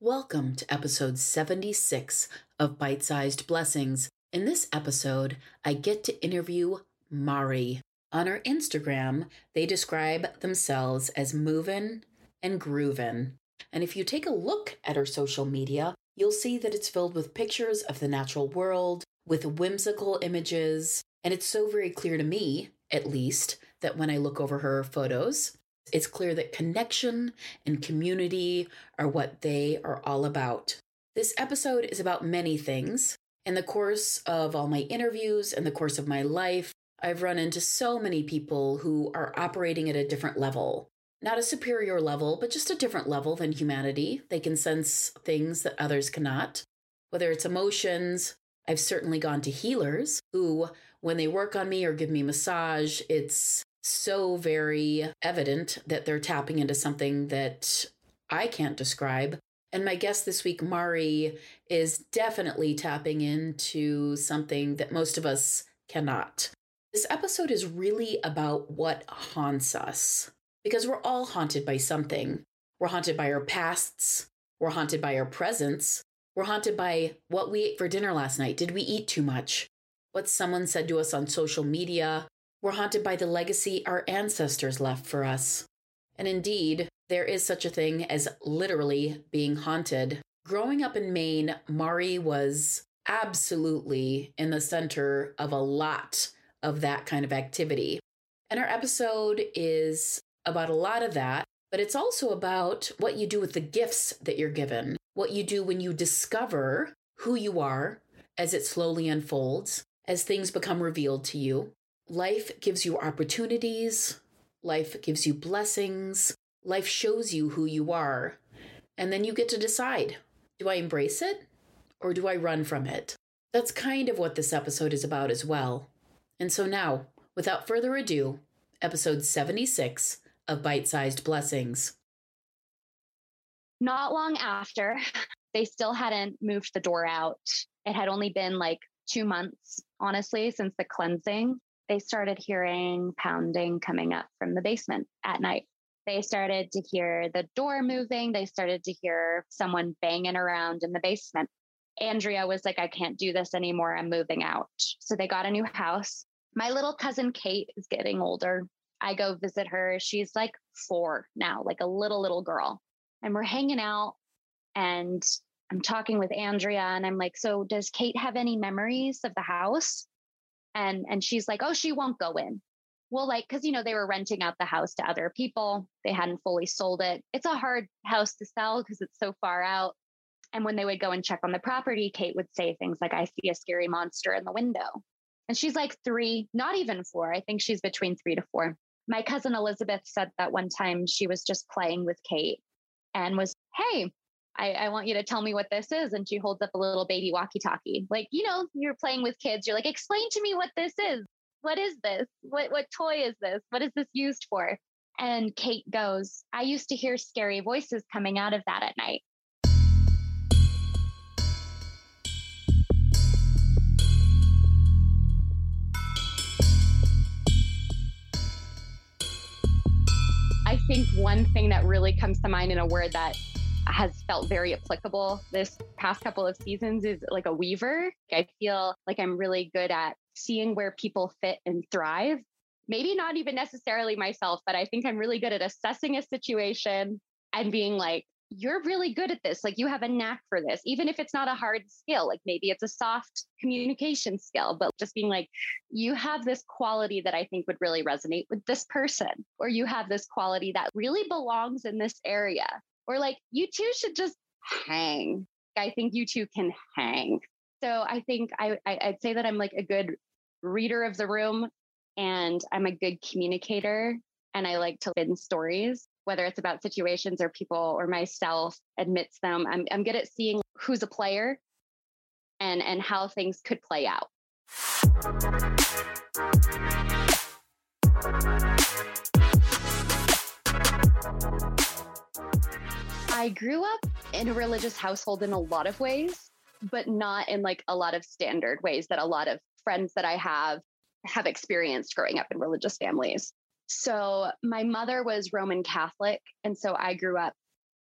Welcome to episode 76 of Bite-Sized Blessings. In this episode, I get to interview Mari. On her Instagram, they describe themselves as movin' and groovin'. And if you take a look at her social media, you'll see that it's filled with pictures of the natural world, with whimsical images, and it's so very clear to me, at least, that when I look over her photos, it's clear that connection and community are what they are all about. This episode is about many things. In the course of all my interviews and the course of my life, I've run into so many people who are operating at a different level. Not a superior level, but just a different level than humanity. They can sense things that others cannot. Whether it's emotions, I've certainly gone to healers who, when they work on me or give me massage, it's so very evident that they're tapping into something that I can't describe. And my guest this week, Mari, is definitely tapping into something that most of us cannot. This episode is really about what haunts us, because we're all haunted by something. We're haunted by our pasts. We're haunted by our presents. We're haunted by what we ate for dinner last night. Did we eat too much? What someone said to us on social media? We're haunted by the legacy our ancestors left for us. And indeed, there is such a thing as literally being haunted. Growing up in Maine, Mari was absolutely in the center of a lot of that kind of activity. And our episode is about a lot of that, but it's also about what you do with the gifts that you're given, what you do when you discover who you are as it slowly unfolds, as things become revealed to you. Life gives you opportunities, life gives you blessings, life shows you who you are, and then you get to decide, do I embrace it or do I run from it? That's kind of what this episode is about as well. And so now, without further ado, episode 76 of Bite-Sized Blessings. Not long after, they still hadn't moved the door out. It had only been like 2 months, honestly, since the cleansing. They started hearing pounding coming up from the basement at night. They started to hear the door moving. They started to hear someone banging around in the basement. Andrea was like, I can't do this anymore. I'm moving out. So they got a new house. My little cousin Kate is getting older. I go visit her. She's like 4 now, like a little girl. And we're hanging out and I'm talking with Andrea and I'm like, so does Kate have any memories of the house? And she's like, oh, she won't go in. Well, like, cause they were renting out the house to other people. They hadn't fully sold it. It's a hard house to sell because it's so far out. And when they would go and check on the property, Kate would say things like, I see a scary monster in the window. And she's like 3, not even 4. I think she's between 3 to 4. My cousin Elizabeth said that one time she was just playing with Kate and was, hey, I want you to tell me what this is. And she holds up a little baby walkie-talkie. Like, you're playing with kids. You're like, explain to me what this is. What is this? What toy is this? What is this used for? And Kate goes, I used to hear scary voices coming out of that at night. I think one thing that really comes to mind in a word that has felt very applicable this past couple of seasons is like a weaver. I feel like I'm really good at seeing where people fit and thrive. Maybe not even necessarily myself, but I think I'm really good at assessing a situation and being like, you're really good at this. Like you have a knack for this, even if it's not a hard skill, like maybe it's a soft communication skill, but just being like, you have this quality that I think would really resonate with this person, or you have this quality that really belongs in this area. Or like, you two should just hang. I think you two can hang. So I think I'd say that I'm like a good reader of the room and I'm a good communicator. And I like to spin stories, whether it's about situations or people or myself admits them. I'm good at seeing who's a player and how things could play out. I grew up in a religious household in a lot of ways, but not in like a lot of standard ways that a lot of friends that I have experienced growing up in religious families. So my mother was Roman Catholic. And so I grew up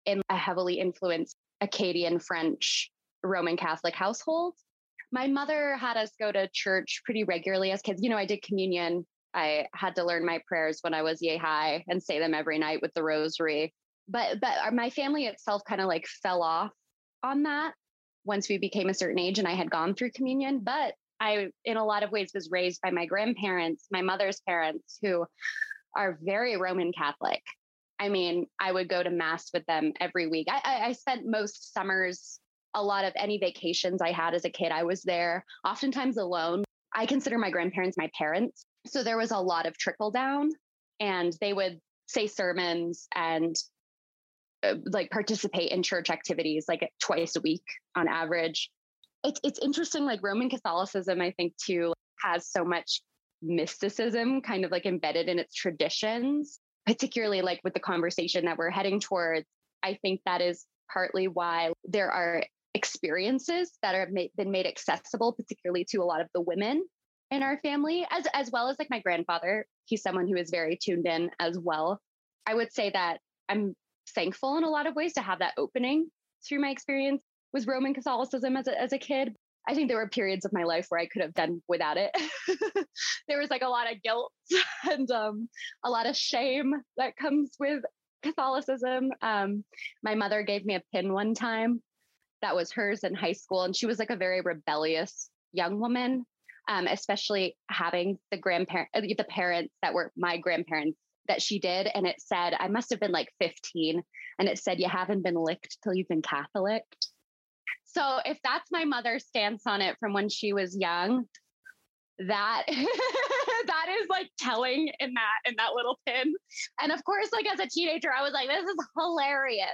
in a heavily influenced Acadian French Roman Catholic household. My mother had us go to church pretty regularly as kids. I did communion. I had to learn my prayers when I was yay high and say them every night with the rosary. But my family itself kind of like fell off on that once we became a certain age and I had gone through communion. But I, in a lot of ways, was raised by my grandparents, my mother's parents, who are very Roman Catholic. I mean, I would go to mass with them every week. I spent most summers, a lot of any vacations I had as a kid, I was there, oftentimes alone. I consider my grandparents my parents. So there was a lot of trickle down, and they would say sermons and like participate in church activities like twice a week on average. It's interesting, like Roman Catholicism, I think too, has so much mysticism kind of like embedded in its traditions, particularly like with the conversation that we're heading towards. I think that is partly why there are experiences that have been made accessible, particularly to a lot of the women in our family, as well as like my grandfather. He's someone who is very tuned in as well. I would say that I'm thankful in a lot of ways to have that opening through my experience with Roman Catholicism as a kid. I think there were periods of my life where I could have done without it. There was like a lot of guilt and a lot of shame that comes with Catholicism. My mother gave me a pin one time that was hers in high school, and she was like a very rebellious young woman, especially having the parents that were my grandparents that she did. And it said, I must have been like 15, and it said, "You haven't been licked till you've been Catholic." So if that's my mother's stance on it from when she was young, that that is like telling in that little pin. And of course, like as a teenager, I was like, this is hilarious.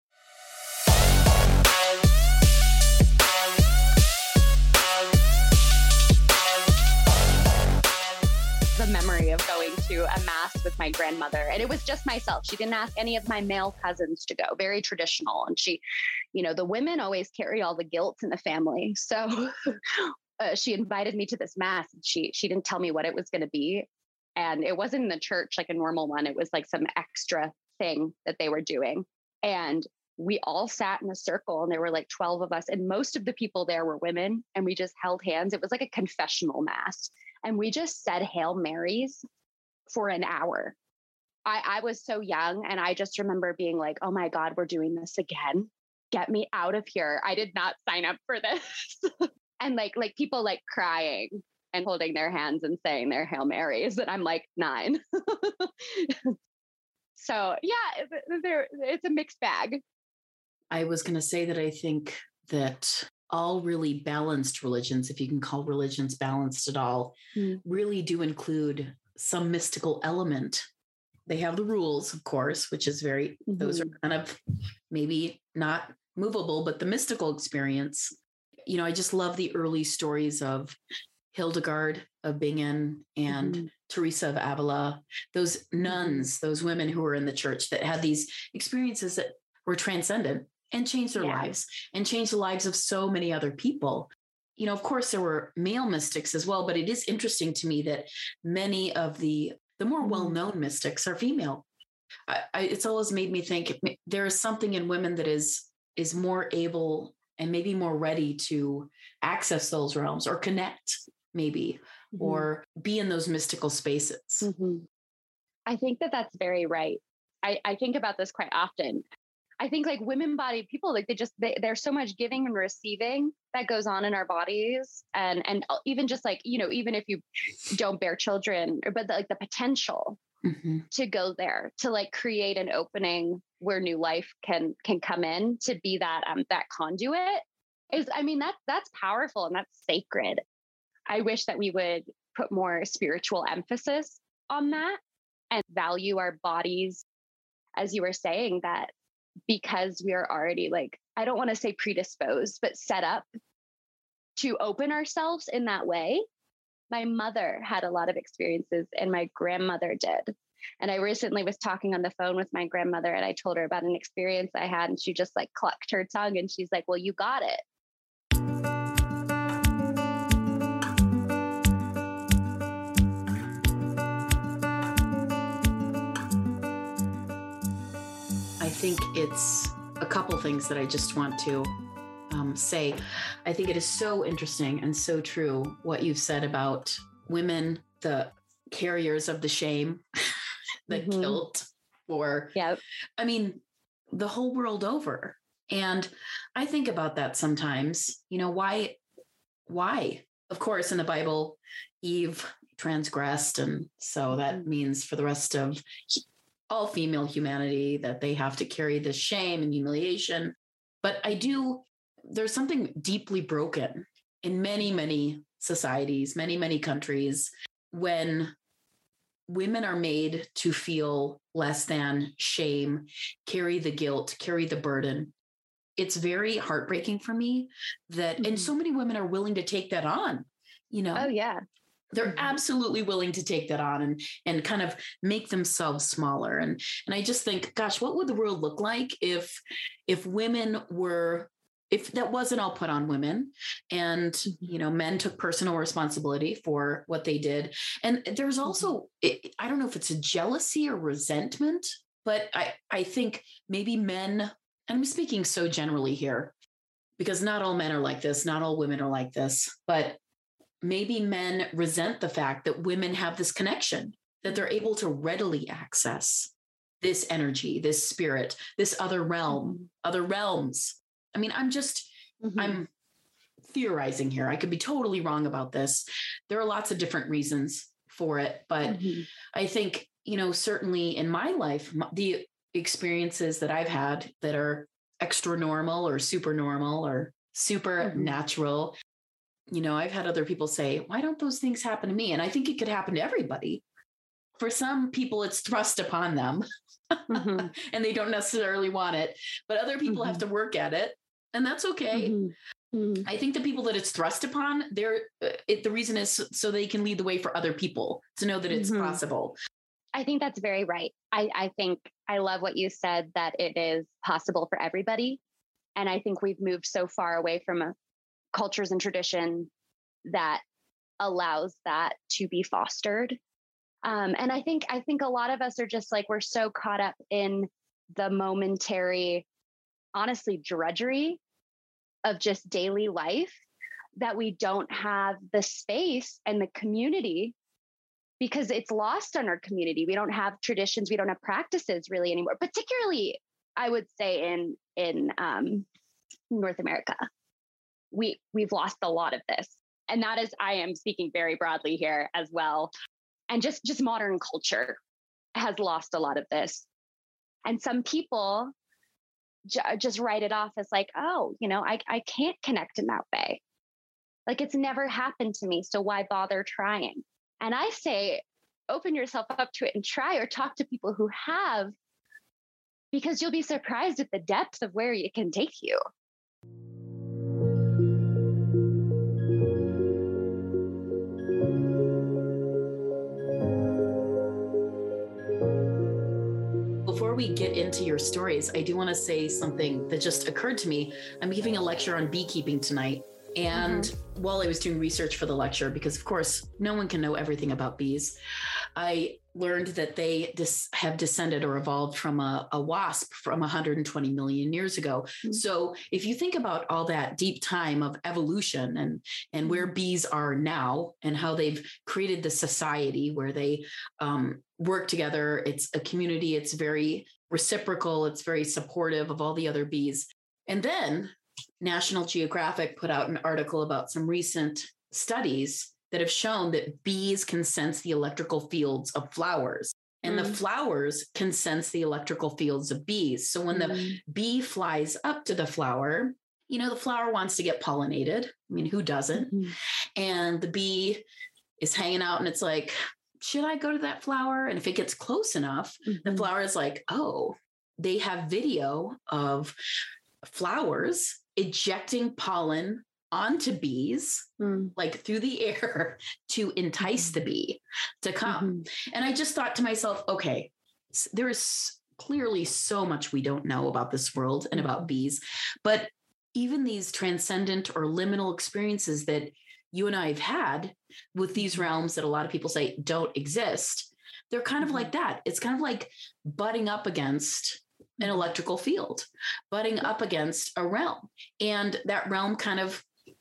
The memory of going to a mass with my grandmother, and it was just myself. She didn't ask any of my male cousins to go. Very traditional. And she, the women always carry all the guilt in the family. So she invited me to this mass. She didn't tell me what it was going to be. And it wasn't in the church like a normal one. It was like some extra thing that they were doing. And we all sat in a circle, and there were like 12 of us. And most of the people there were women, and we just held hands. It was like a confessional mass. And we just said Hail Marys for an hour. I was so young, and I just remember being like, oh my God, we're doing this again. Get me out of here. I did not sign up for this. And like people like crying and holding their hands and saying their Hail Marys. And I'm like 9. So yeah, it's a mixed bag. I was going to say that I think that all really balanced religions, if you can call religions balanced at all, really do include some mystical element. They have the rules, of course, which is those are kind of maybe not movable, but the mystical experience. I just love the early stories of Hildegard of Bingen and Teresa of Avila, those nuns, those women who were in the church that had these experiences that were transcendent and changed their lives and changed the lives of so many other people. Of course, there were male mystics as well, but it is interesting to me that many of the more well-known mystics are female. It's always made me think there is something in women that is more able and maybe more ready to access those realms or connect maybe, or be in those mystical spaces. I think that that's very right. I think about this quite often. I think like women-bodied people, like there's so much giving and receiving that goes on in our bodies. And even just like, even if you don't bear children, but like the potential to go there, to like create an opening where new life can come in, to be that conduit is, that's powerful and that's sacred. I wish that we would put more spiritual emphasis on that and value our bodies, as you were saying, that because we are already like, I don't want to say predisposed, but set up to open ourselves in that way. My mother had a lot of experiences, and my grandmother did. And I recently was talking on the phone with my grandmother, and I told her about an experience I had, and she just like clucked her tongue, and she's like, well, you got it. I think it's a couple things that I just want to say. I think it is so interesting and so true what you've said about women, the carriers of the shame, the guilt, or, I mean, the whole world over. And I think about that sometimes, why? Of course, in the Bible, Eve transgressed. And so that means for the rest of all female humanity that they have to carry this shame and humiliation. But there's something deeply broken in many, many societies, many, many countries, when women are made to feel less than, shame, carry the guilt, carry the burden. It's very heartbreaking for me that, and so many women are willing to take that on, Oh, yeah. They're absolutely willing to take that on and kind of make themselves smaller. And I just think, gosh, what would the world look like if women were, if that wasn't all put on women and, men took personal responsibility for what they did. And there's also, I don't know if it's a jealousy or resentment, but I think maybe men, and I'm speaking so generally here because not all men are like this, not all women are like this, but maybe men resent the fact that women have this connection, that they're able to readily access this energy, this spirit, this other realm, other realms. I mean, I'm theorizing here. I could be totally wrong about this. There are lots of different reasons for it, but I think, certainly in my life, the experiences that I've had that are extra normal or super natural, I've had other people say, why don't those things happen to me? And I think it could happen to everybody. For some people, it's thrust upon them and they don't necessarily want it, but other people have to work at it, and that's okay. I think the people that it's thrust upon, the reason is so they can lead the way for other people to know that it's possible. I think that's very right. I think I love what you said, that it is possible for everybody. And I think we've moved so far away from cultures and tradition that allows that to be fostered. And I think a lot of us are just like, we're so caught up in the momentary, honestly, drudgery of just daily life that we don't have the space and the community, because it's lost on our community. We don't have traditions. We don't have practices really anymore, particularly I would say in North America. We've lost a lot of this. And that is, I am speaking very broadly here as well. And just modern culture has lost a lot of this. And some people just write it off as like, oh, I can't connect in that way. Like, it's never happened to me, so why bother trying? And I say, open yourself up to it and try, or talk to people who have, because you'll be surprised at the depth of where it can take you. Before we get into your stories, I do want to say something that just occurred to me. I'm giving a lecture on beekeeping tonight. And while I was doing research for the lecture, because of course, no one can know everything about bees, I learned that they have descended or evolved from a wasp from 120 million years ago. So if you think about all that deep time of evolution and where bees are now and how they've created the society where they work together, it's a community, it's very reciprocal, it's very supportive of all the other bees. And then National Geographic put out an article about some recent studies that have shown that bees can sense the electrical fields of flowers, and the flowers can sense the electrical fields of bees. So when the bee flies up to the flower, the flower wants to get pollinated. I mean, who doesn't? And the bee is hanging out and it's like, should I go to that flower? And if it gets close enough, the flower is like, oh, they have video of flowers ejecting pollen onto bees, like through the air, to entice the bee to come. And I just thought to myself, okay, there is clearly so much we don't know about this world and about bees, but even these transcendent or liminal experiences that you and I have had with these realms that a lot of people say don't exist, they're kind of like that. It's kind of like butting up against an electrical field butting up against a realm. And that realm kind of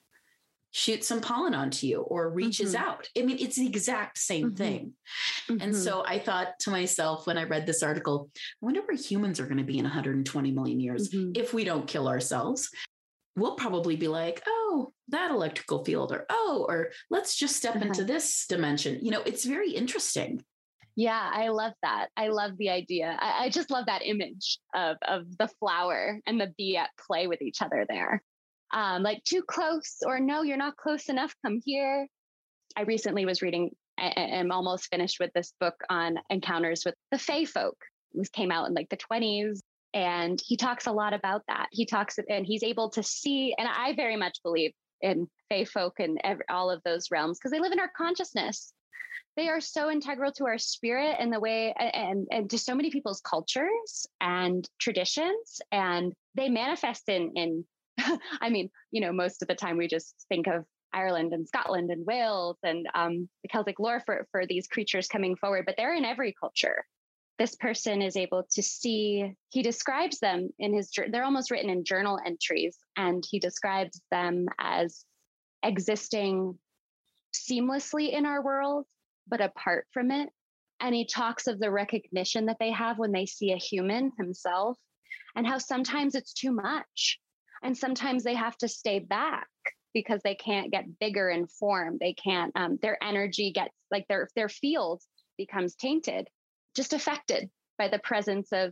shoots some pollen onto you or reaches out. I mean, it's the exact same thing. And so I thought to myself when I read this article, I wonder where humans are going to be in 120 million years if we don't kill ourselves. We'll probably be like, oh, that electrical field, or let's just step into this dimension. You know, it's very interesting. Yeah, I love that. I love the idea. I just love that image of the flower and the bee at play with each other there. Like too close, or no, you're not close enough. Come here. I recently was reading, I'm almost finished with this book on encounters with the Fae folk. This came out in like the 20s. And he talks a lot about that. He talks, and he's able to see, and I very much believe in Fae folk and all of those realms because they live in our consciousness. They are so integral to our spirit and the way, and to so many people's cultures and traditions. And they manifest in I mean, you know, most of the time we just think of Ireland and Scotland and Wales and the Celtic lore for these creatures coming forward, but they're in every culture. This person is able to see, he describes them they're almost written in journal entries, and he describes them as existing seamlessly in our world, but apart from it. And he talks of the recognition that they have when they see a human himself, and how sometimes it's too much. And sometimes they have to stay back because they can't get bigger in form. They can't, their energy gets like their field becomes tainted, just affected by the presence of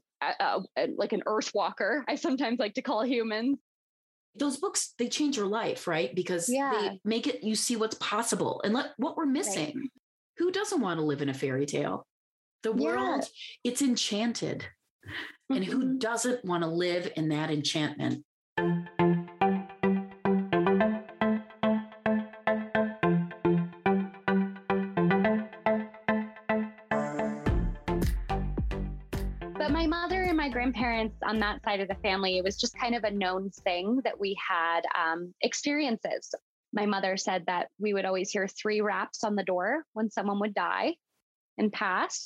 like an earth walker. I sometimes like to call humans. Those books, they change your life, right? Because they make it, you see what's possible and what we're missing. Right. Who doesn't want to live in a fairy tale? The world, it's enchanted. And who doesn't want to live in that enchantment? But my mother and my grandparents on that side of the family, it was just kind of a known thing that we had experiences. My mother said that we would always hear 3 raps on the door when someone would die and pass,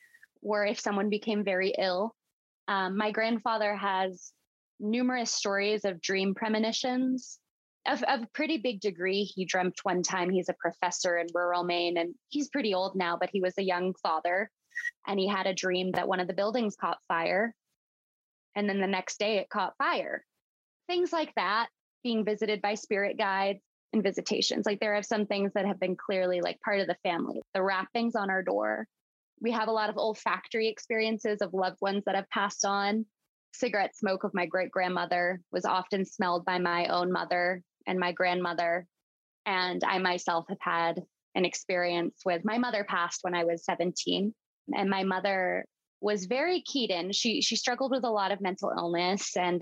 or if someone became very ill. My grandfather has numerous stories of dream premonitions of a pretty big degree. He dreamt one time, he's a professor in rural Maine, and he's pretty old now, but he was a young father. And he had a dream that one of the buildings caught fire. And then the next day it caught fire. Things like that, being visited by spirit guides and visitations. Like there are some things that have been clearly like part of the family. The wrappings on our door. We have a lot of olfactory experiences of loved ones that have passed on. Cigarette smoke of my great grandmother was often smelled by my own mother and my grandmother. And I myself have had an experience with my mother passed when I was 17. And my mother was very keyed in. She struggled with a lot of mental illness and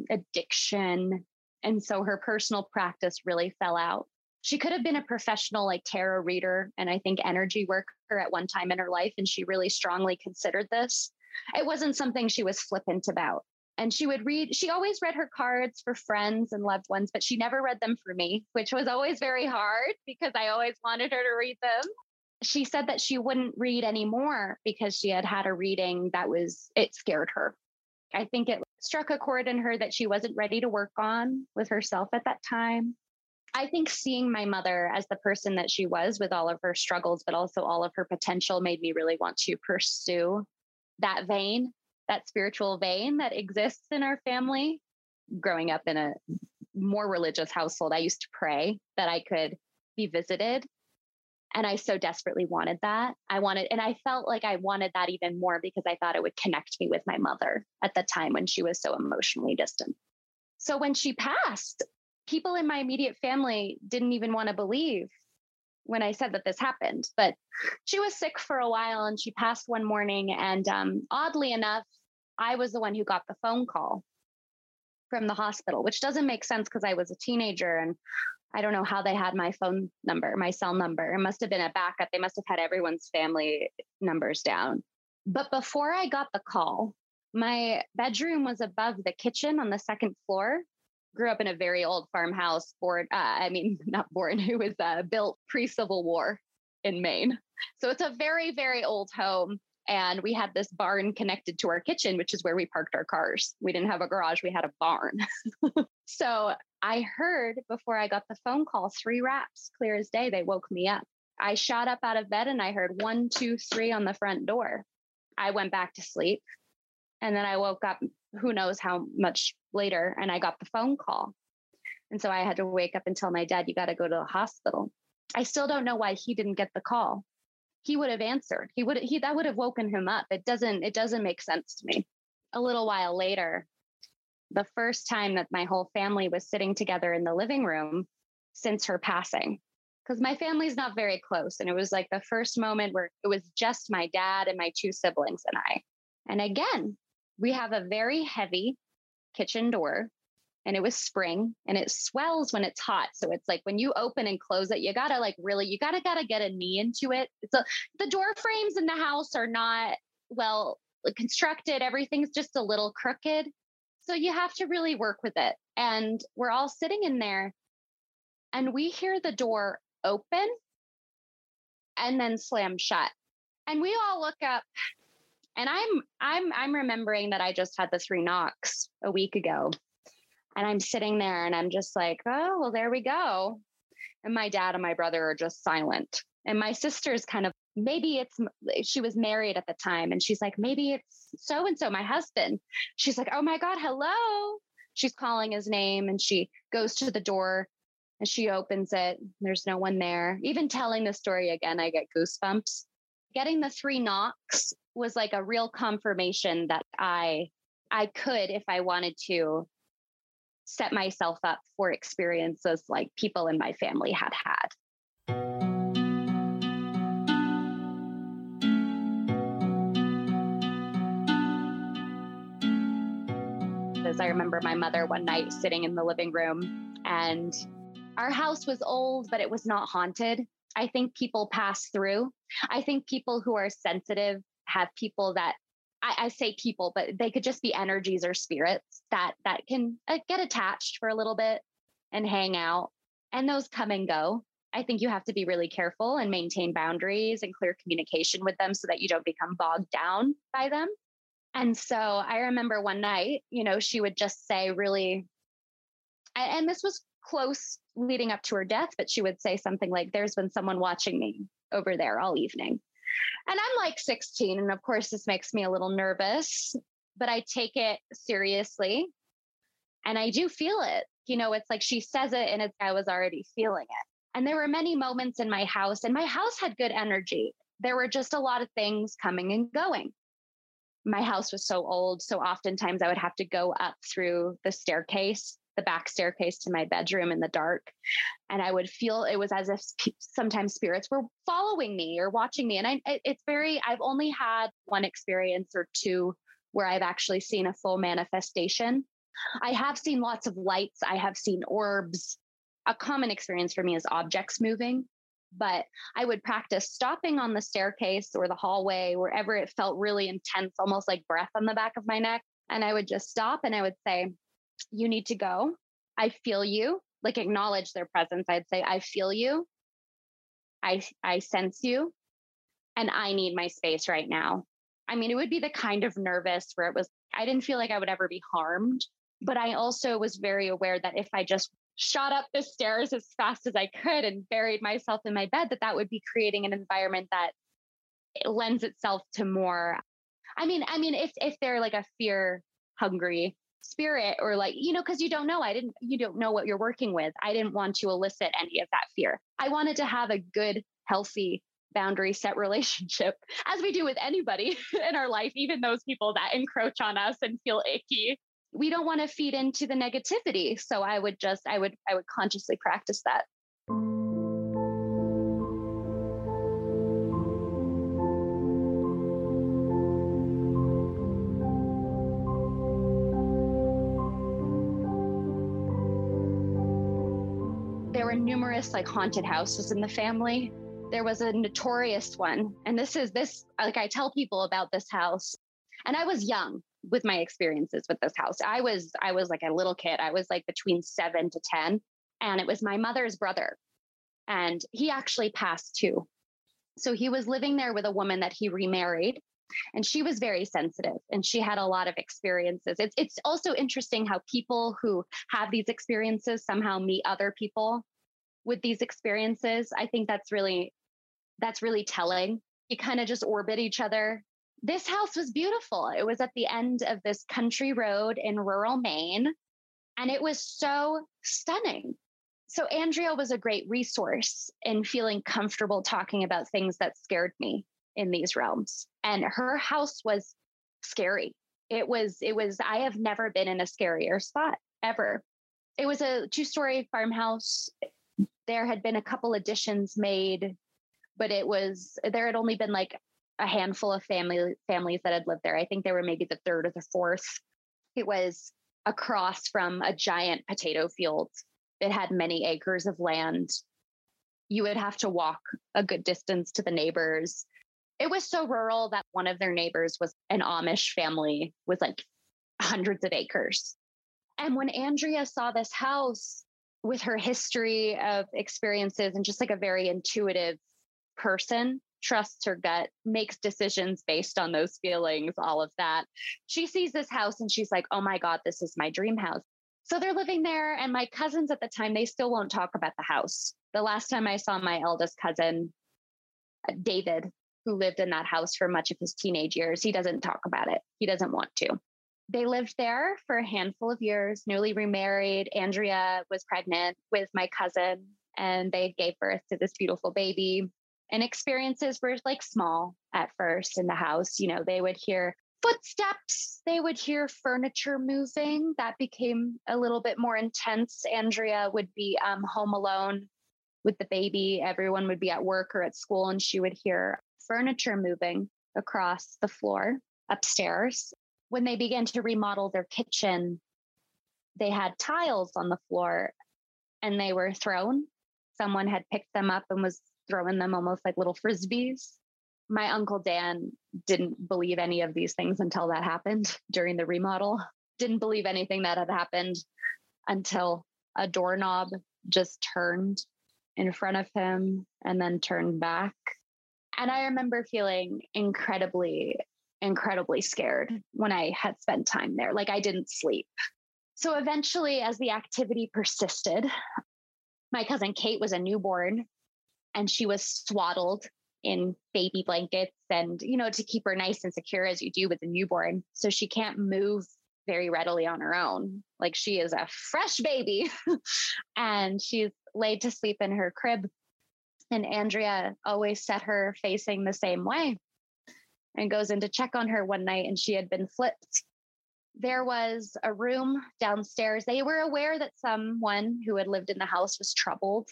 addiction. And so her personal practice really fell out. She could have been a professional like tarot reader and I think energy worker at one time in her life. And she really strongly considered this. It wasn't something she was flippant about. And she always read her cards for friends and loved ones, but she never read them for me, which was always very hard because I always wanted her to read them. She said that she wouldn't read anymore because she had had a reading it scared her. I think it struck a chord in her that she wasn't ready to work on with herself at that time. I think seeing my mother as the person that she was with all of her struggles, but also all of her potential made me really want to pursue that vein, that spiritual vein that exists in our family. Growing up in a more religious household, I used to pray that I could be visited. And I so desperately wanted that. And I felt like I wanted that even more because I thought it would connect me with my mother at the time when she was so emotionally distant. So when she passed, people in my immediate family didn't even want to believe when I said that this happened. But she was sick for a while and she passed one morning. And oddly enough, I was the one who got the phone call from the hospital, which doesn't make sense because I was a teenager and I don't know how they had my phone number, my cell number. It must have been a backup. They must have had everyone's family numbers down. But before I got the call, my bedroom was above the kitchen on the second floor. Grew up in a very old farmhouse, it was built pre-Civil War in Maine. So it's a very, very old home. And we had this barn connected to our kitchen, which is where we parked our cars. We didn't have a garage, we had a barn. So I heard before I got the phone call, 3 raps, clear as day. They woke me up. I shot up out of bed and I heard 1, 2, 3 on the front door. I went back to sleep. And then I woke up, who knows how much later, and I got the phone call. And so I had to wake up and tell my dad, you got to go to the hospital. I still don't know why he didn't get the call. He would have answered. That would have woken him up. It doesn't make sense to me. A little while later, the first time that my whole family was sitting together in the living room since her passing, because my family's not very close. And it was like the first moment where it was just my dad and my 2 siblings and I. And again, we have a very heavy kitchen door, and it was spring and it swells when it's hot. So it's like when you open and close it, you gotta get a knee into it. The door frames in the house are not well constructed. Everything's just a little crooked. So you have to really work with it. And we're all sitting in there and we hear the door open and then slam shut. And we all look up, and I'm remembering that I just had the 3 knocks a week ago. And I'm sitting there and I'm just like, oh, well, there we go. And my dad and my brother are just silent. And my sister's kind of, she was married at the time. And she's like, maybe it's so-and-so, my husband. She's like, oh my God, hello. She's calling his name and she goes to the door and she opens it. There's no one there. Even telling the story again, I get goosebumps. Getting the 3 knocks was like a real confirmation that I could, if I wanted to, set myself up for experiences like people in my family had. As I remember my mother one night sitting in the living room, and our house was old, but it was not haunted. I think people pass through. I think people who are sensitive have people that, I say people, but they could just be energies or spirits that can get attached for a little bit and hang out. And those come and go. I think you have to be really careful and maintain boundaries and clear communication with them so that you don't become bogged down by them. And so I remember one night, she would just say really, and this was close leading up to her death, but she would say something like, there's been someone watching me over there all evening. And I'm like 16. And of course, this makes me a little nervous, but I take it seriously. And I do feel it. It's like she says it and I was already feeling it. And there were many moments in my house, and my house had good energy. There were just a lot of things coming and going. My house was so old. So oftentimes I would have to go up through the back staircase to my bedroom in the dark. And I would feel it was as if sometimes spirits were following me or watching me. And I've only had 1 experience or 2 where I've actually seen a full manifestation. I have seen lots of lights. I have seen orbs. A common experience for me is objects moving. But I would practice stopping on the staircase or the hallway, wherever it felt really intense, almost like breath on the back of my neck. And I would just stop and I would say, you need to go. I feel you, like acknowledge their presence. I'd say, I feel you. I sense you. And I need my space right now. I mean, it would be the kind of nervous where I didn't feel like I would ever be harmed. But I also was very aware that if I just shot up the stairs as fast as I could and buried myself in my bed, that would be creating an environment that lends itself to more. I mean, if they're like a fear hungry spirit or like, because you don't know, you don't know what you're working with. I didn't want to elicit any of that fear. I wanted to have a good, healthy boundary set relationship, as we do with anybody in our life, even those people that encroach on us and feel icky. We don't want to feed into the negativity. So I would consciously practice that. There were numerous haunted houses in the family. There was a notorious one. And I tell people about this house, and I was young with my experiences with this house. I was like a little kid. I was like between 7 to 10. And it was my mother's brother. And he actually passed too. So he was living there with a woman that he remarried. And she was very sensitive and she had a lot of experiences. It's also interesting how people who have these experiences somehow meet other people with these experiences. I think that's really telling. You kind of just orbit each other. This house was beautiful. It was at the end of this country road in rural Maine, and it was so stunning. So Andrea was a great resource in feeling comfortable talking about things that scared me in these realms. And her house was scary. It was, I have never been in a scarier spot ever. It was a 2-story farmhouse. There had been a couple additions made, but there had only been like a handful of families that had lived there. I think they were maybe the third or the fourth. It was across from a giant potato field. It had many acres of land. You would have to walk a good distance to the neighbors. It was so rural that one of their neighbors was an Amish family with like hundreds of acres. And when Andrea saw this house with her history of experiences and just like a very intuitive person, trusts her gut, makes decisions based on those feelings, all of that. She sees this house and she's like, oh my God, this is my dream house. So they're living there. And my cousins at the time, they still won't talk about the house. The last time I saw my eldest cousin, David, who lived in that house for much of his teenage years, he doesn't talk about it. He doesn't want to. They lived there for a handful of years, newly remarried. Andrea was pregnant with my cousin and they gave birth to this beautiful baby. And experiences were like small at first in the house. You know, they would hear footsteps, they would hear furniture moving. That became a little bit more intense. Andrea would be home alone with the baby. Everyone would be at work or at school, and she would hear furniture moving across the floor upstairs. When they began to remodel their kitchen, they had tiles on the floor and they were thrown. Someone had picked them up and was throwing them almost like little frisbees. My Uncle Dan didn't believe any of these things until that happened during the remodel. Didn't believe anything that had happened until a doorknob just turned in front of him and then turned back. And I remember feeling incredibly scared when I had spent time there. Like I didn't sleep. So eventually, as the activity persisted, my cousin Kate was a newborn and she was swaddled in baby blankets and, you know, to keep her nice and secure as you do with a newborn. So she can't move very readily on her own. Like she is a fresh baby and she's laid to sleep in her crib. And Andrea always set her facing the same way and goes in to check on her one night and she had been flipped. There was a room downstairs. They were aware that someone who had lived in the house was troubled,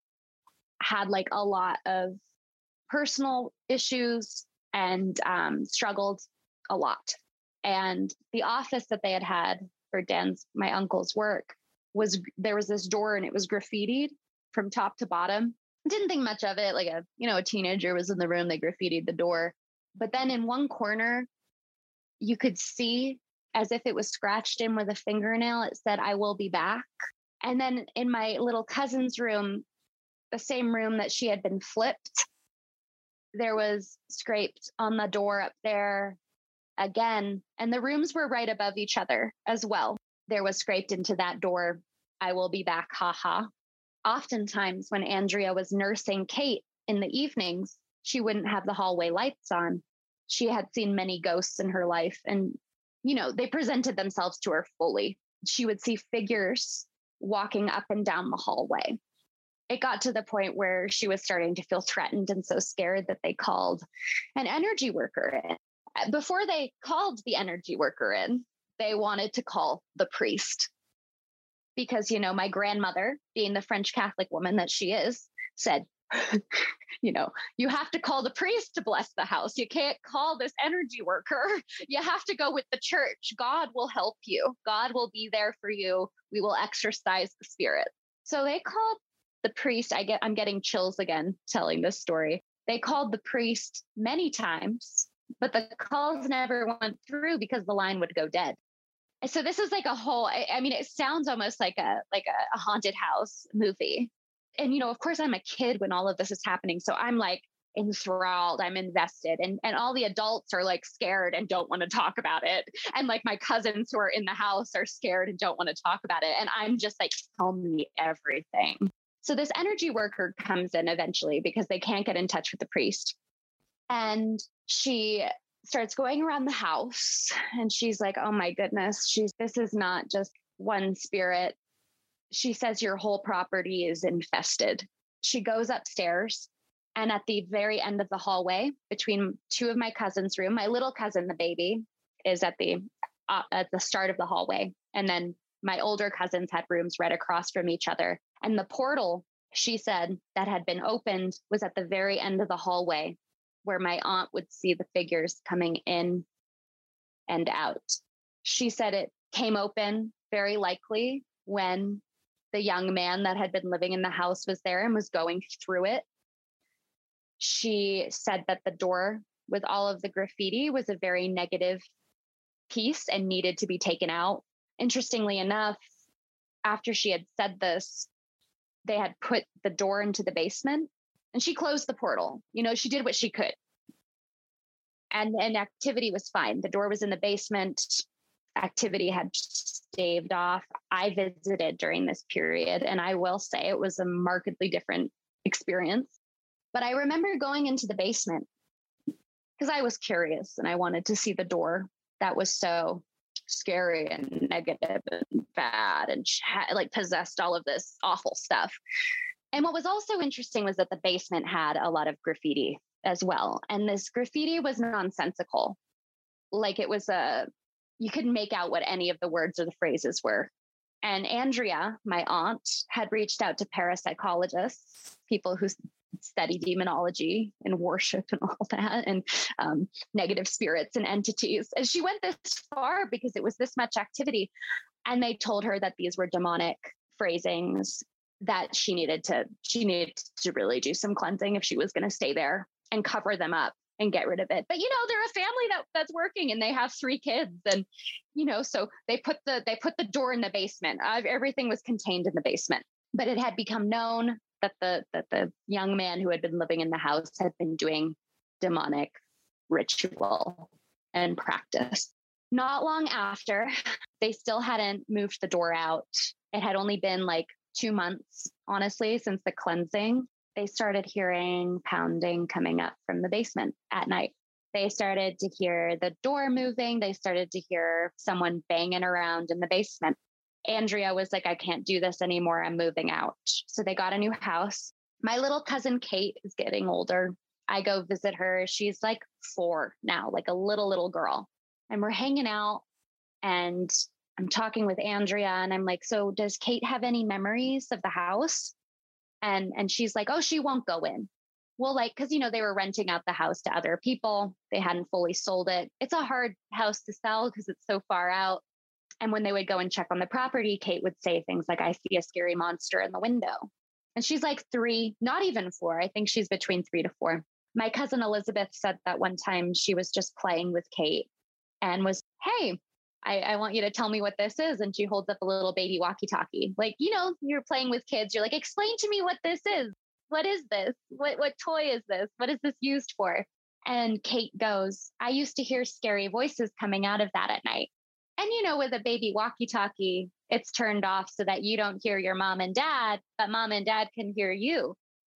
had like a lot of personal issues and struggled a lot. And the office that they had for my uncle's work there was this door and it was graffitied from top to bottom. Didn't think much of it. Like a teenager was in the room, they graffitied the door. But then in one corner, you could see as if it was scratched in with a fingernail, it said, "I will be back." And then in my little cousin's room, the same room that she had been flipped, there was scraped on the door up there again. And the rooms were right above each other as well. There was scraped into that door, "I will be back, haha." Oftentimes when Andrea was nursing Kate in the evenings, she wouldn't have the hallway lights on. She had seen many ghosts in her life and, they presented themselves to her fully. She would see figures walking up and down the hallway. It got to the point where she was starting to feel threatened and so scared that they called an energy worker in. Before they called the energy worker in, they wanted to call the priest. Because, my grandmother, being the French Catholic woman that she is, said, you have to call the priest to bless the house. You can't call this energy worker. You have to go with the church. God will help you. God will be there for you. We will exorcise the spirit. So they called the priest. I'm getting chills again telling this story. They called the priest many times, but the calls never went through because the line would go dead. So this is like a whole, it sounds almost like a haunted house movie. And, of course I'm a kid when all of this is happening. So I'm like enthralled. I'm invested. And all the adults are like scared and don't want to talk about it. And like my cousins who are in the house are scared and don't want to talk about it. And I'm just like, tell me everything. So this energy worker comes in eventually because they can't get in touch with the priest. And she starts going around the house and she's like, oh my goodness, this is not just one spirit. She says your whole property is infested. She goes upstairs, and at the very end of the hallway between two of my cousins' room, my little cousin, the baby, is at the start of the hallway. And then my older cousins had rooms right across from each other. And the portal, she said, that had been opened was at the very end of the hallway where my aunt would see the figures coming in and out. She said it came open very likely when the young man that had been living in the house was there and was going through it. She said that the door with all of the graffiti was a very negative piece and needed to be taken out. Interestingly enough, after she had said this, they had put the door into the basement and she closed the portal. You know, she did what she could. And activity was fine. The door was in the basement. Activity had staved off. I visited during this period, and I will say it was a markedly different experience. But I remember going into the basement because I was curious and I wanted to see the door that was so scary and negative and bad and like possessed all of this awful stuff. And what was also interesting was that the basement had a lot of graffiti as well. And this graffiti was nonsensical. Like it was you couldn't make out what any of the words or the phrases were. And Andrea, my aunt, had reached out to parapsychologists, people who study demonology and worship and all that, and negative spirits and entities. And she went this far because it was this much activity. And they told her that these were demonic phrasings, that she needed to really do some cleansing if she was going to stay there and cover them up and get rid of it. But, you know, they're a family that's working and they have 3 kids. And, you know, so they put the door in the basement. Everything was contained in the basement. But it had become known that the young man who had been living in the house had been doing demonic ritual and practice. Not long after, they still hadn't moved the door out. It had only been like 2 months, honestly, since the cleansing. They started hearing pounding coming up from the basement at night. They started to hear the door moving. They started to hear someone banging around in the basement. Andrea was like, I can't do this anymore. I'm moving out. So they got a new house. My little cousin Kate is getting older. I go visit her. She's like 4 now, like a little girl. And we're hanging out and I'm talking with Andrea and I'm like, so does Kate have any memories of the house? And she's like, oh, she won't go in. Well, like, cause you know, they were renting out the house to other people. They hadn't fully sold it. It's a hard house to sell because it's so far out. And when they would go and check on the property, Kate would say things like, I see a scary monster in the window. And she's like 3, not even 4. I think she's between 3 to 4. My cousin Elizabeth said that one time she was just playing with Kate and was, hey, I want you to tell me what this is. And she holds up a little baby walkie-talkie. Like, you know, you're playing with kids. You're like, explain to me what this is. What is this? What toy is this? What is this used for? And Kate goes, I used to hear scary voices coming out of that at night. And, you know, with a baby walkie-talkie, it's turned off so that you don't hear your mom and dad, but mom and dad can hear you.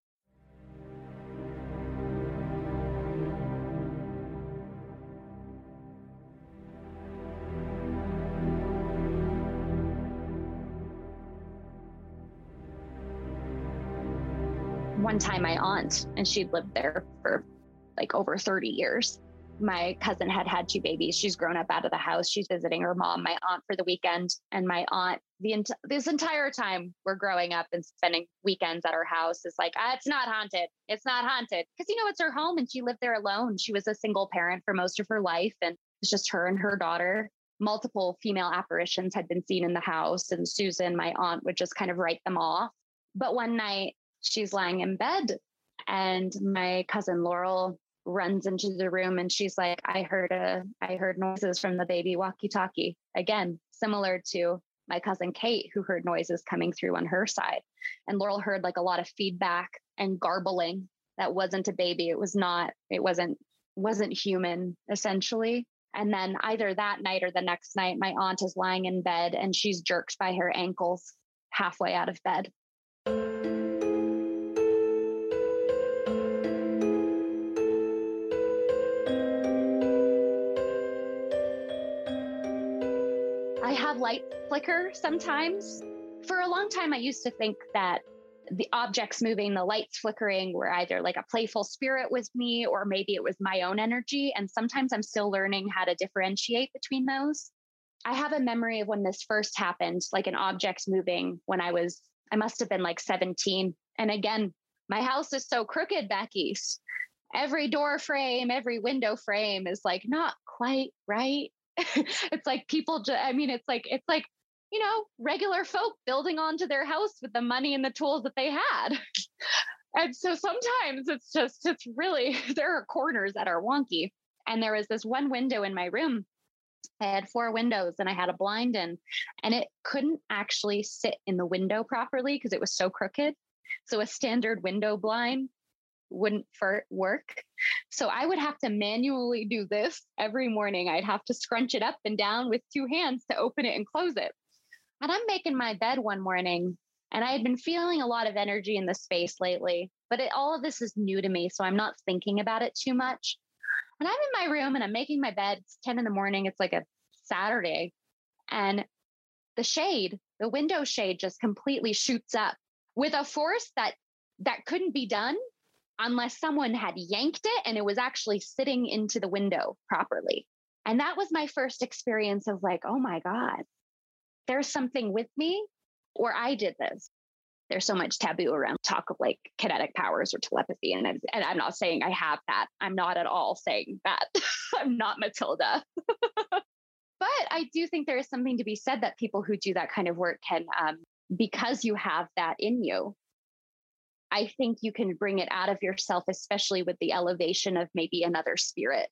One time my aunt, and she'd lived there for like over 30 years. My cousin had 2 babies. She's grown up out of the house. She's visiting her mom, my aunt, for the weekend. And my aunt, this entire time we're growing up and spending weekends at her house is like, it's not haunted. It's not haunted. Because, you know, it's her home and she lived there alone. She was a single parent for most of her life. And it's just her and her daughter. Multiple female apparitions had been seen in the house. And Susan, my aunt, would just kind of write them off. But one night, she's lying in bed and my cousin Laurel runs into the room and she's like, I heard noises from the baby walkie-talkie. Again, similar to my cousin Kate, who heard noises coming through on her side. And Laurel heard like a lot of feedback and garbling that wasn't a baby. It wasn't human, essentially. And then either that night or the next night, my aunt is lying in bed and she's jerked by her ankles halfway out of bed. I have light flicker sometimes. For a long time, I used to think that the objects moving, the lights flickering were either like a playful spirit with me, or maybe it was my own energy. And sometimes I'm still learning how to differentiate between those. I have a memory of when this first happened, like an object moving when I must have been like 17. And again, my house is so crooked back east. Every door frame, every window frame is like not quite right. It's like it's like, regular folk building onto their house with the money and the tools that they had. And so sometimes it's really, there are corners that are wonky. And there was this one window in my room. I had 4 windows and I had a blind in, and it couldn't actually sit in the window properly because it was so crooked. So a standard window blind wouldn't work. So I would have to manually do this every morning. I'd have to scrunch it up and down with 2 hands to open it and close it. And I'm making my bed one morning, and I had been feeling a lot of energy in the space lately, but all of this is new to me. So I'm not thinking about it too much. And I'm in my room and I'm making my bed. It's 10 in the morning. It's like a Saturday. And the window shade just completely shoots up with a force that couldn't be done unless someone had yanked it and it was actually sitting into the window properly. And that was my first experience of like, oh my God, there's something with me, or I did this. There's so much taboo around talk of like kinetic powers or telepathy. And I'm not saying I have that. I'm not at all saying that. I'm not Matilda. But I do think there is something to be said that people who do that kind of work can, because you have that in you, I think you can bring it out of yourself, especially with the elevation of maybe another spirit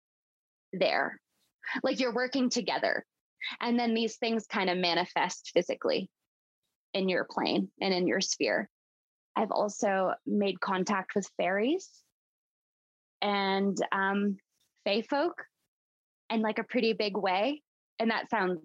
there. Like you're working together. And then these things kind of manifest physically in your plane and in your sphere. I've also made contact with fairies and fae folk in like a pretty big way. And that sounds,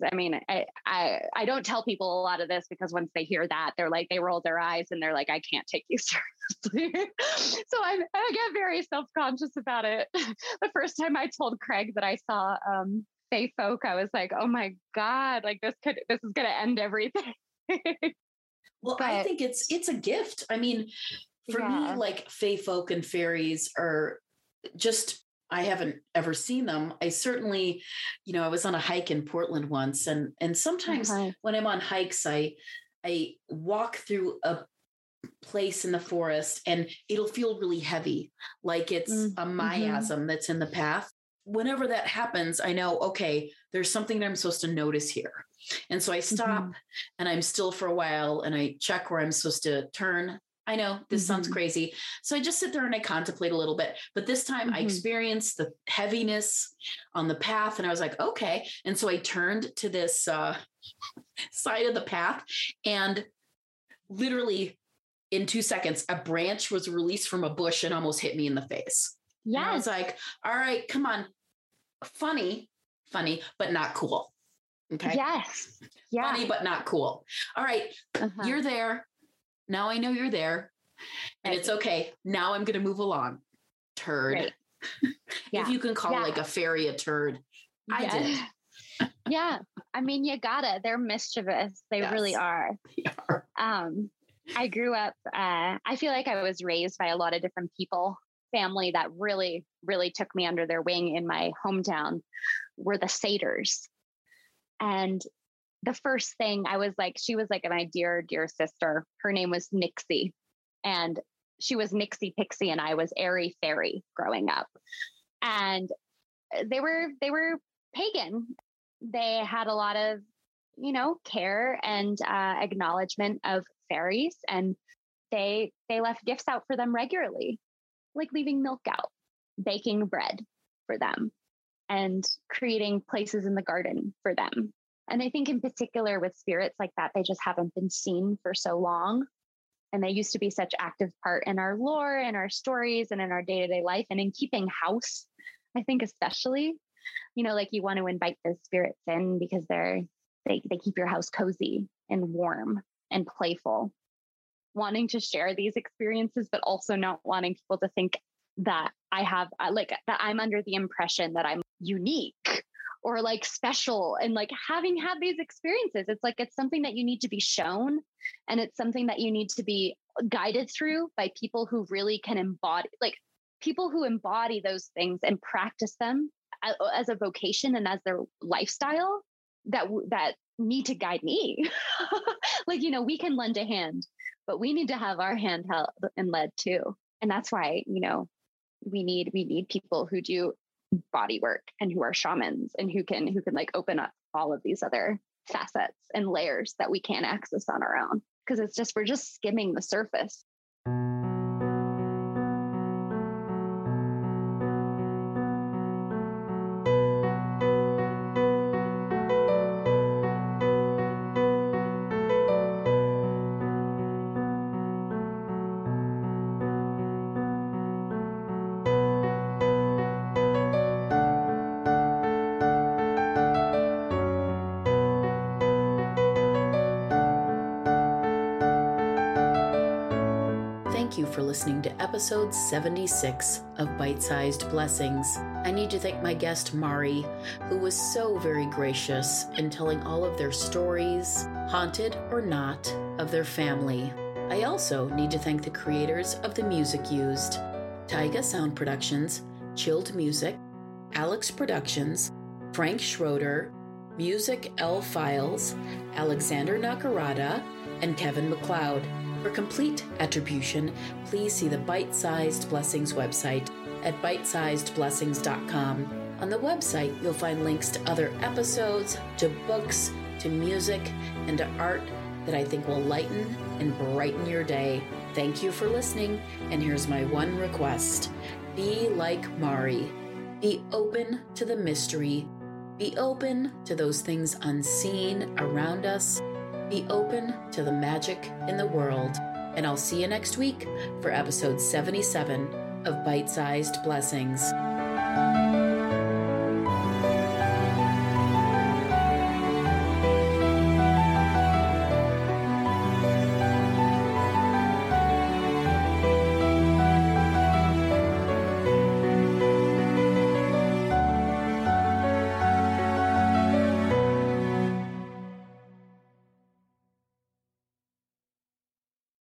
I don't tell people a lot of this because once they hear that, they're like, they roll their eyes and they're like, I can't take you seriously. So I get very self-conscious about it. The first time I told Craig that I saw fae folk, I was like, oh my God, like this is going to end everything. Well, but I think it's a gift. I mean, for me, like fae folk and fairies are just, I haven't ever seen them. I certainly, I was on a hike in Portland once, and sometimes when I'm on hikes, I walk through a place in the forest and it'll feel really heavy, like it's a miasm that's in the path. Whenever that happens, I know, okay, there's something that I'm supposed to notice here. And so I stop and I'm still for a while and I check where I'm supposed to turn. I know this sounds crazy. So I just sit there and I contemplate a little bit, but this time I experienced the heaviness on the path and I was like, okay. And so I turned to this side of the path, and literally in 2 seconds, a branch was released from a bush and almost hit me in the face. Yeah. And I was like, all right, come on. Funny, but not cool. Okay. Yes. Yeah. Funny, but not cool. All right. You're there. Now I know you're there, and it's okay. Now I'm going to move along. Turd. Right. If you can call like a fairy a turd. I did. Yeah. I mean, you gotta, they're mischievous. They really are. They are. I grew up, I feel like I was raised by a lot of different people. Family that really, really took me under their wing in my hometown were the satyrs. And the first thing I was like, she was like my dear, dear sister. Her name was Nixie. And she was Nixie Pixie and I was Airy Fairy growing up. And they were pagan. They had a lot of, care and acknowledgement of fairies. And they left gifts out for them regularly, like leaving milk out, baking bread for them, and creating places in the garden for them. And I think in particular with spirits like that, they just haven't been seen for so long. And they used to be such active part in our lore and our stories and in our day-to-day life and in keeping house, I think, especially, like you want to invite those spirits in because they keep your house cozy and warm and playful, wanting to share these experiences, but also not wanting people to think that that I'm under the impression that I'm unique or like special. And like having had these experiences, it's something that you need to be shown. And it's something that you need to be guided through by people who really can people who embody those things and practice them as a vocation and as their lifestyle that need to guide me. We can lend a hand, but we need to have our hand held and led too. And that's why, we need people who do body work and who are shamans and who can like open up all of these other facets and layers that we can't access on our own. Because we're just skimming the surface. Thank you for listening to episode 76 of Bite-Sized Blessings. I need to thank my guest, Mari, who was so very gracious in telling all of their stories, haunted or not, of their family. I also need to thank the creators of the music used: Taiga Sound Productions, Chilled Music, Alex Productions, Frank Schroeder, Music L Files, Alexander Nakarada, and Kevin McLeod. For complete attribution, please see the Bite-Sized Blessings website at bitesizedblessings.com. On the website, you'll find links to other episodes, to books, to music, and to art that I think will lighten and brighten your day. Thank you for listening, and here's my one request. Be like Mari. Be open to the mystery. Be open to those things unseen around us. Be open to the magic in the world. And I'll see you next week for episode 77 of Bite-Sized Blessings.